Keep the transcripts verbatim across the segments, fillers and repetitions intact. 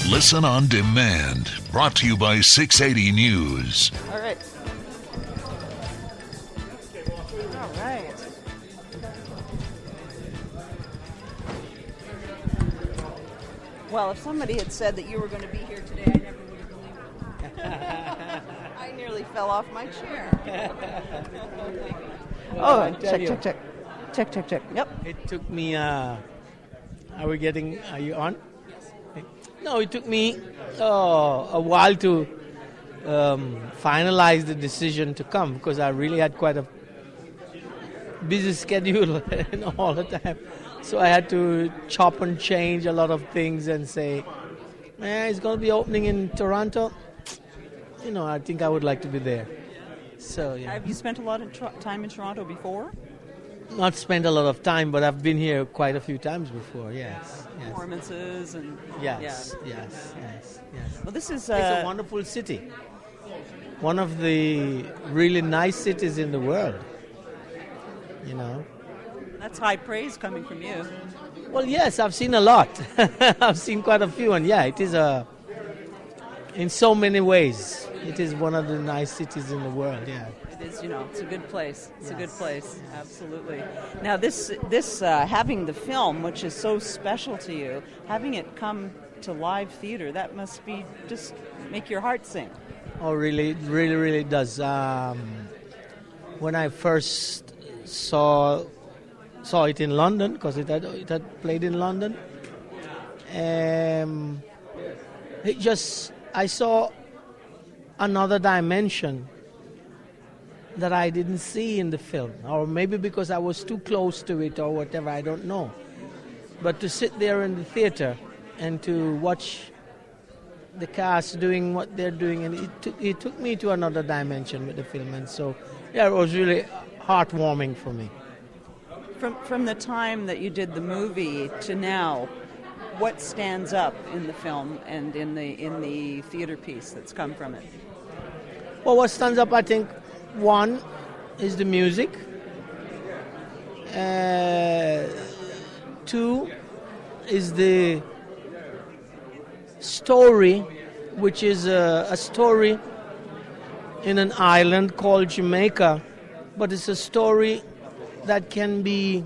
Listen on demand. Brought to you by six eighty News. All right. All right. Well, if somebody had said that you were going to be here today, I never would have believed it. I nearly fell off my chair. Well, oh, check, you, check, check. Check, check, check. Yep. It took me, uh, are we getting, are you on? No, it took me oh, a while to um, finalize the decision to come because I really had quite a busy schedule and all the time. So I had to chop and change a lot of things and say, eh, it's going to be opening in Toronto. You know, I think I would like to be there. So, yeah. Have you spent a lot of tr- time in Toronto before? Not spent a lot of time, but I've been here quite a few times before, yes. yes. Performances and... Yes, yeah. yes, yes, yes. Well, this is... Uh, it's a wonderful city. One of the really nice cities in the world, you know. That's high praise coming from you. Well, yes, I've seen a lot. I've seen quite a few, and yeah, it is a... In so many ways, it is one of the nice cities in the world, yeah. It is, you know, it's a good place. It's yes. a good place, absolutely. Now, this, this uh, having the film, which is so special to you, having it come to live theater, that must be just make your heart sing. Oh, really, it really, really does. Um, when I first saw saw it in London, because it had it had played in London, um, it just I saw another dimension that I didn't see in the film, or maybe because I was too close to it or whatever, I don't know. But to sit there in the theater and to watch the cast doing what they're doing, and it took, it took me to another dimension with the film, and so yeah, it was really heartwarming for me. From from the time that you did the movie to now, what stands up in the film and in the in the theater piece that's come from it? Well, what stands up, I think, one is the music. Uh, two is the story, which is a, a story in an island called Jamaica, but it's a story that can be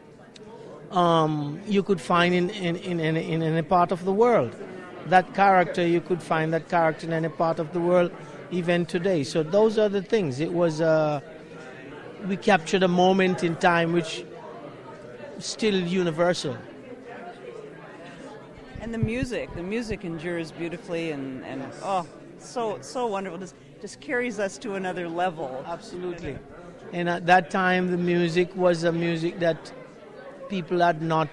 um, you could find in in, in, in in any part of the world. That character, you could find that character in any part of the world, even today. So those are the things. It was uh, we captured a moment in time which is still universal. And the music, the music endures beautifully, and, and oh, so so wonderful. Just just carries us to another level. Absolutely. And at that time, the music was a music that people had not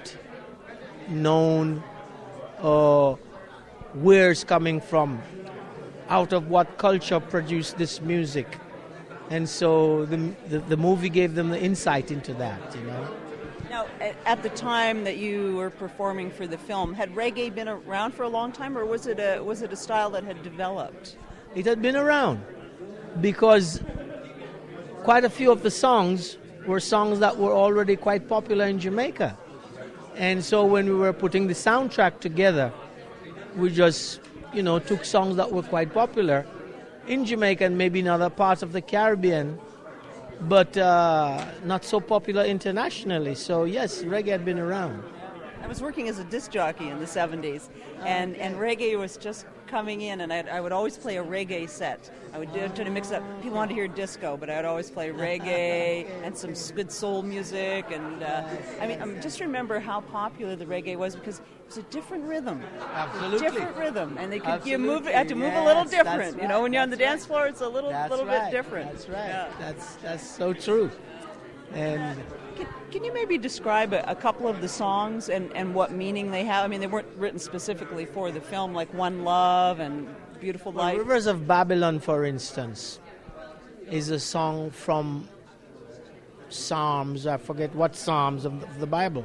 known uh, where it's coming from, out of what culture produced this music. And so the, the the movie gave them the insight into that, you know. Now, at the time that you were performing for the film, had reggae been around for a long time, or was it a was it a style that had developed? It had been around because quite a few of the songs were songs that were already quite popular in Jamaica. And so when we were putting the soundtrack together, we just, you know, took songs that were quite popular in Jamaica and maybe in other parts of the Caribbean, but uh, not so popular internationally. So yes, reggae had been around. I was working as a disc jockey in the seventies, and, and reggae was just coming in, and I'd, I would always play a reggae set. I would try to mix up. People wanted to hear disco, but I would always play reggae and some good soul music. And uh, I mean, I just remember how popular the reggae was because it was a different rhythm. Absolutely. Different rhythm, and they could Absolutely. you move had to move yes, a little that's different. right, You know, when you're on the that's dance right. floor, it's a little That's little right. bit different. That's right. Yeah. That's that's so true. And Can, can you maybe describe a, a couple of the songs and, and what meaning they have? I mean, they weren't written specifically for the film, like One Love and Beautiful well, Life. Rivers of Babylon, for instance, is a song from Psalms. I forget what Psalms of the, of the Bible,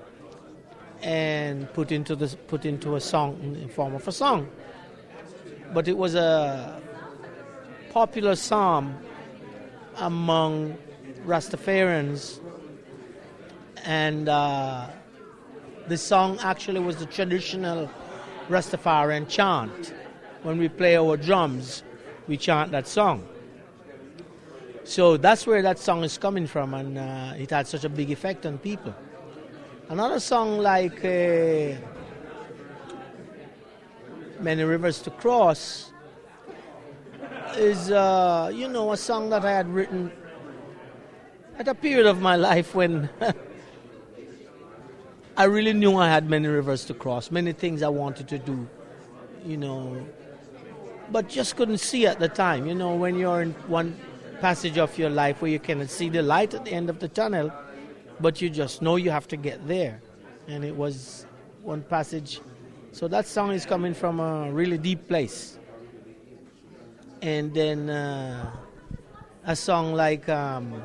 and put into the put into a song in the form of a song. But it was a popular psalm among Rastafarians, and uh, the song actually was the traditional Rastafarian chant. When we play our drums, we chant that song. So that's where that song is coming from, and uh, it had such a big effect on people. Another song like uh, Many Rivers to Cross is, uh, you know, a song that I had written at a period of my life when I really knew I had many rivers to cross, many things I wanted to do, you know, but just couldn't see at the time. You know, when you're in one passage of your life where you cannot see the light at the end of the tunnel, but you just know you have to get there. And it was one passage. So that song is coming from a really deep place. And then uh, a song like um,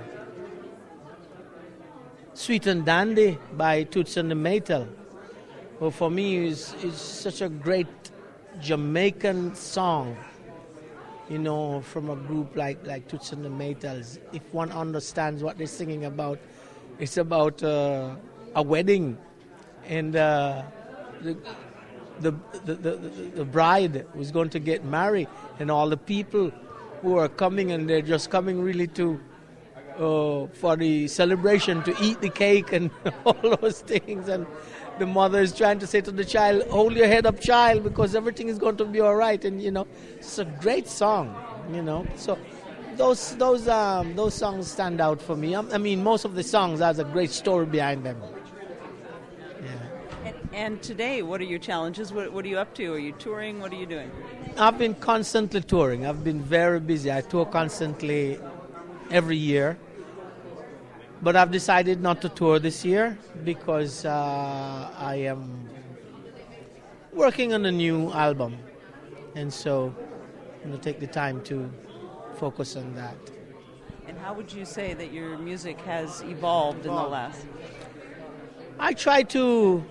Sweet and Dandy by Toots and the Maytals. Well, for me, is is such a great Jamaican song, you know, from a group like, like Toots and the Maytals. If one understands what they're singing about, it's about uh, a wedding, and uh, the, the, the, the, the bride was going to get married, and all the people who are coming, and they're just coming really to uh, for the celebration, to eat the cake and all those things. And the mother is trying to say to the child, hold your head up, child, because everything is going to be all right. And, you know, it's a great song, you know. So those those um, those songs stand out for me. I, I mean, most of the songs has a great story behind them. Yeah. And, and today, what are your challenges? What, what are you up to? Are you touring? What are you doing? I've been constantly touring. I've been very busy. I tour constantly every year. But I've decided not to tour this year because uh, I am working on a new album. And so I'm going to take the time to focus on that. And how would you say that your music has evolved in the last? I try to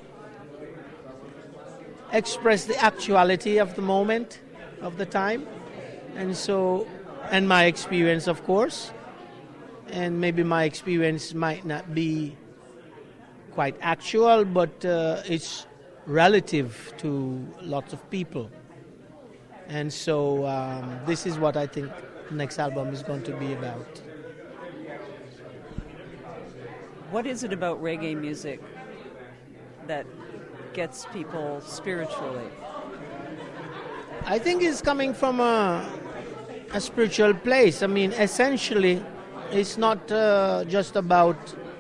express the actuality of the moment, of the time. And so, and my experience, of course. And maybe my experience might not be quite actual, but uh, it's relative to lots of people. And so um, this is what I think the next album is going to be about. What is it about reggae music that gets people spiritually? I think it's coming from a, a spiritual place. I mean, essentially, it's not uh, just about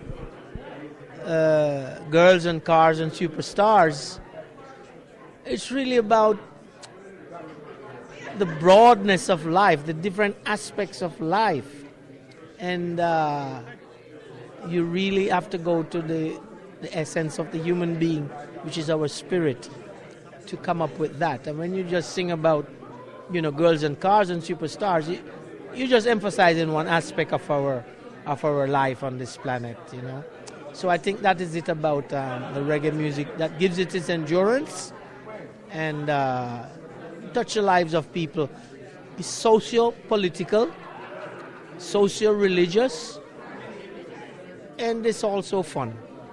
uh, girls and cars and superstars. It's really about the broadness of life, the different aspects of life. And uh, you really have to go to the, the essence of the human being, which is our spirit, to come up with that. And when you just sing about, you know, girls and cars and superstars, you, you just emphasizing one aspect of our of our life on this planet, you know. So I think that is it about um, the reggae music that gives it its endurance and uh, touch the lives of people. It's socio-political, socio-religious, and it's also fun.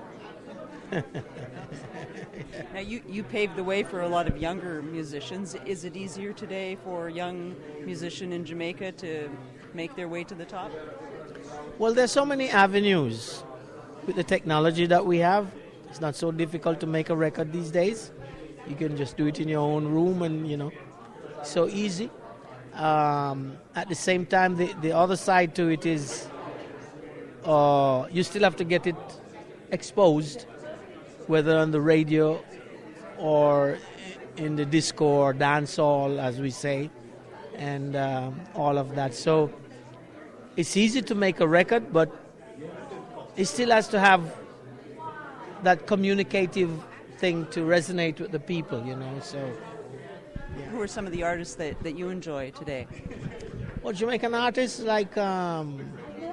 Now, you, you paved the way for a lot of younger musicians. Is it easier today for a young musician in Jamaica to make their way to the top? Well, there's so many avenues with the technology that we have. It's not so difficult to make a record these days. You can just do it in your own room and, you know, so easy. Um, at the same time, the, the other side to it is uh, you still have to get it exposed, whether on the radio or in the disco or dance hall, as we say, and um, all of that. So it's easy to make a record, but it still has to have that communicative thing to resonate with the people, you know. So, yeah. Who are some of the artists that, that you enjoy today? Well, Jamaican artists like um,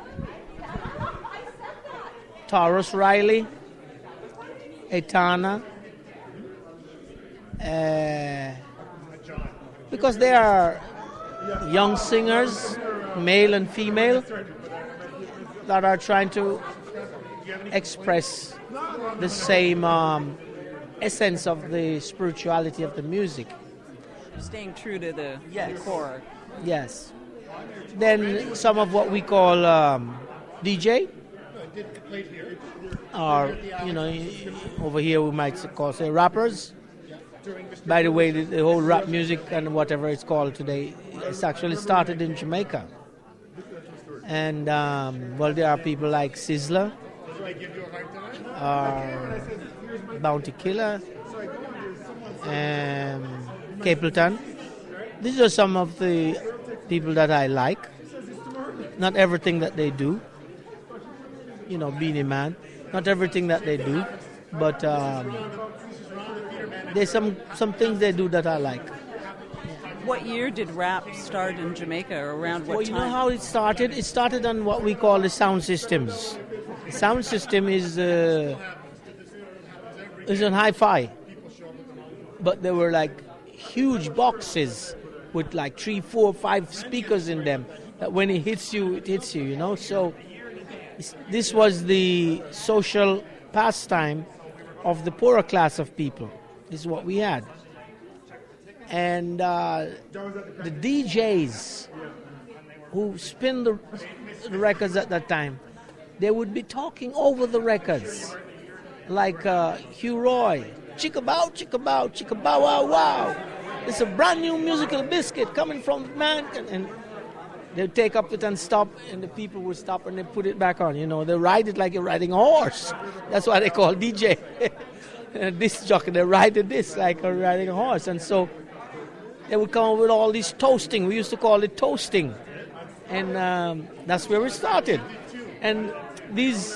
Taurus Riley, Etana, uh, because they are young singers, male and female, that are trying to express the same um, essence of the spirituality of the music. Staying true to the, Yes. the core. Yes. Then some of what we call um, D J, or, you know, over here we might call, say, rappers. By the way, the, the whole rap music and whatever it's called today, it's actually started in Jamaica. And, um, well, there are people like Sizzler, uh, Bounty Killer, and Capleton. These are some of the people that I like. Not everything that they do. You know, Beanie Man. Not everything that they do. But um, there's some, some things they do that I like. What year did rap start in Jamaica, or around what Well, you time? know how it started? It started on what we call the sound systems. The sound system is uh, is on hi-fi, but there were like huge boxes with like three, four, five speakers in them. That when it hits you, it hits you. You know. So it's- this was the social pastime of the poorer class of people. This is what we had. And uh, the D Js who spin the, the records at that time, they would be talking over the records, like uh, Hugh Roy, chicka bow, chicka bow, chicka bow wow wow. It's a brand new musical biscuit coming from the man, and, and they'd take up it and stop, and the people would stop and they put it back on. You know, they ride it like you're riding a horse. That's why they call D J. And this jockey, they ride this like you're riding a horse, and so they would come up with all this toasting. We used to call it toasting. And um, that's where we started. And these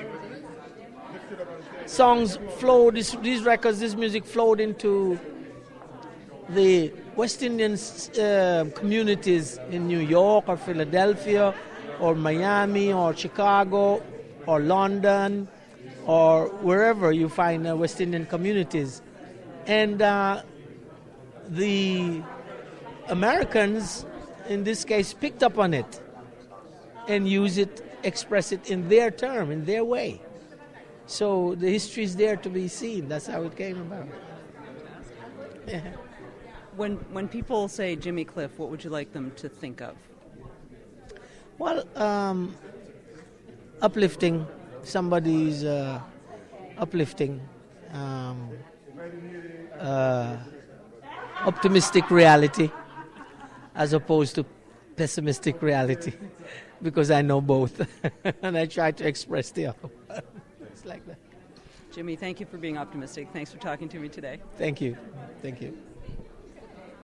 songs flowed, this, these records, this music flowed into the West Indian uh, communities in New York or Philadelphia or Miami or Chicago or London or wherever you find uh, West Indian communities. And uh, the Americans, in this case, picked up on it and used it, express it in their term, in their way. So the history is there to be seen. That's how it came about. Yeah. When when people say Jimmy Cliff, what would you like them to think of? Well, um, uplifting. Somebody's uh, uplifting. Um, uh, optimistic reality as opposed to pessimistic reality, because I know both and I try to express the other one. It's like that. Jimmy, thank you for being optimistic. Thanks for talking to me today. Thank you. Thank you.